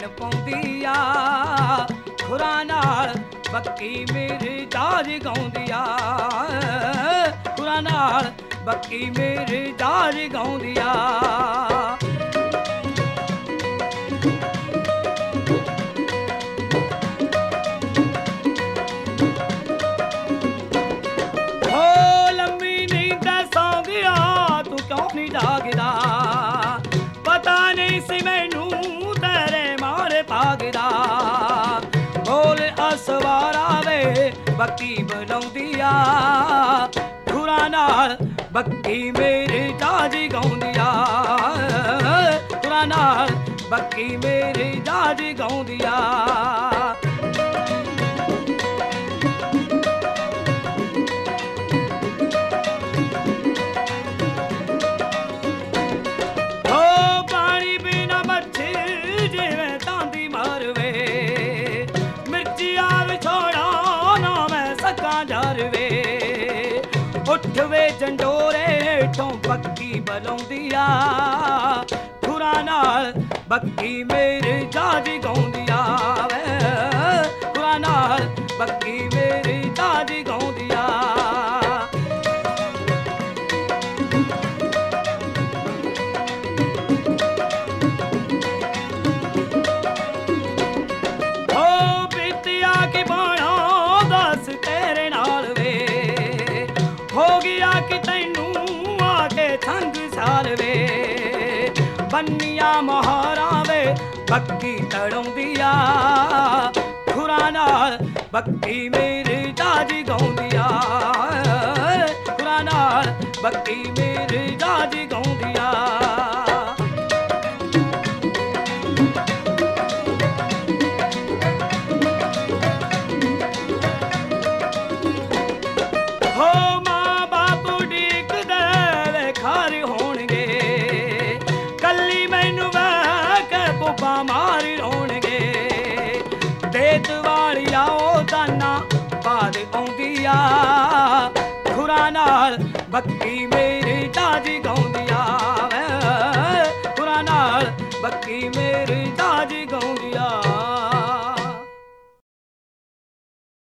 ਪਾਉਂਦੀ ਆ, ਖੁਰਾਂ ਨਾਲ ਬੱਕੀ ਮੇਰੇ ਜਾਜ ਗਾਉਂਦੀ ਆ, ਖੁਰਾਂ ਨਾਲ ਬੱਕੀ ਮੇਰੇ ਜਾਜ ਗਾਉਂਦੀ ਆ। ਜਾਗਦਾ ਪਤਾ ਨਹੀਂ ਸੀ ਮੈਨੂੰ ਤੇਰੇ ਮਾਰੇ ਭਾਗਦਾ, ਬੋਲ ਅਸਵਾਰਾ ਵੇ ਬੱਕੀ ਬੁਲਾਉਂਦੀ ਆ, ਖੁਰਾਂ ਨਾਲ ਬੱਕੀ ਮੇਰੇ ਜਾਜ ਗਾਉਂਦੀ ਆ, ਖੁਰਾਂ ਨਾਲ ਬੱਕੀ ਮੇਰੇ ਜਾਜ ਗਾਉਂਦੀ ਆ। ਉੱਠ ਵੇ ਜੰਡੋਰੇ ਹੇਠੋਂ ਬੱਕੀ ਬੁਲਾਉਂਦੀ ਆ, ਖੁਰਾਂ ਨਾਲ ਬੱਕੀ ਮੇਰੇ ਜਾਜ ਗਾਉਂਦੀ ਆ ਵੇ, ਖੁਰਾਂ ਨਾਲ ਬੱਕੀ ਮੇਰੇ ਜਾਜ ਗਾਉਂਦੀ ਆ। ਹੋ ਬੀਤਿਆ ਕਿ ਬਾਣਾ ਦੱਸ ਤੇਰੇ ਨਾਲ ਵੇ, ਹੋ ਗਿਆ ਕਿ ਤੈਨੂੰ ਆ ਕੇ ਸੰਗ ਸਾਲ ਵੇ, ਬੰਨੀਆਂ ਮੋਹਰਾਂ ਵੇ ਬੱਕੀ ਤੜਾਉਂਦੀ ਆ, ਖੁਰਾਂ ਨਾਲ ਬੱਕੀ ਮੇਰੇ ਜਾਜ ਗਾਉਂਦੀ ਆ, ਖੁਰਾਂ ਨਾਲ ਬੱਕੀ ਮੇਰੇ ਜਾਜ ਗਾਉਂਦੀ ਆ। ਮਾਰ ਰੋਣਗੇ ਦੇਤ ਵਾਲੀਆ ਉਹ ਦਾਨਾ ਬਾਦ ਆਉਂਦੀ ਆ, ਖੁਰਾਂ ਨਾਲ ਬੱਕੀ